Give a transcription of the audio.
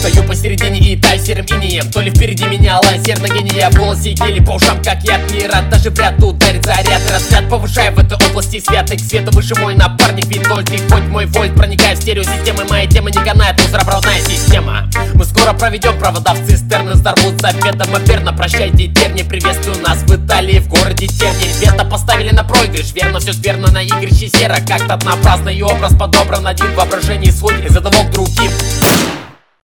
Стою посередине и таю серым инеем. То ли впереди меня лазер на гения. В голосе гели по ушам, как я не рад. Даже в ряд ударит заряд. Разряд повышая в этой области свят. К свету выше мой напарник Витольд. И хоть мой вольт проникает в стереосистемы, моя тема не канает, мусоропроводная система. Мы скоро проведем провода в цистерны, взорвутся обедом верно. Прощайте, терни, приветствую нас в Италии, в городе Терни. Вето поставили на проигрыш, верно, все скверно на игрище серо. Как-то однообразно и образ подобран один в воображении свой из одного к другим.